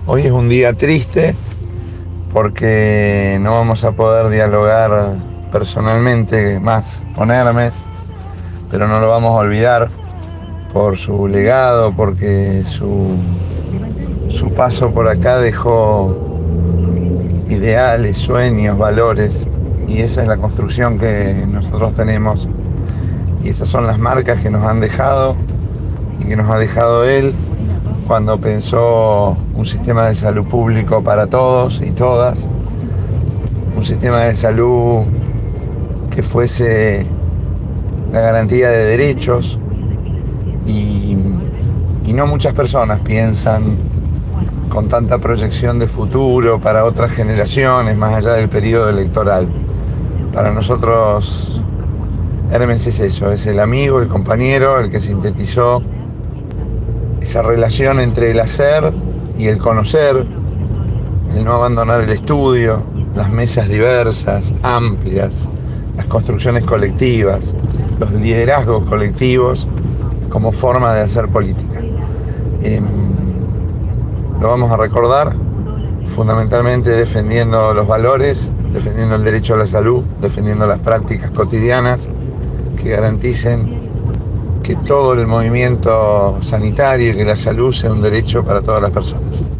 Hoy es un día triste porque no vamos a poder dialogar personalmente más con Hermes, pero no lo vamos a olvidar por su legado, porque su paso por acá dejó ideales, sueños, valores, y esa es la construcción que nosotros tenemos, y esas son las marcas que nos han dejado y que nos ha dejado él cuando pensó un sistema de salud público para todos y todas, un sistema de salud que fuese la garantía de derechos, y no muchas personas piensan con tanta proyección de futuro para otras generaciones más allá del periodo electoral. Para nosotros Hermes es eso, es el amigo, el compañero, el que sintetizó esa relación entre el hacer y el conocer, el no abandonar el estudio, las mesas diversas, amplias, las construcciones colectivas, los liderazgos colectivos como forma de hacer política. Lo vamos a recordar fundamentalmente defendiendo los valores, defendiendo el derecho a la salud, defendiendo las prácticas cotidianas que garanticen que todo el movimiento sanitario y que la salud sea un derecho para todas las personas.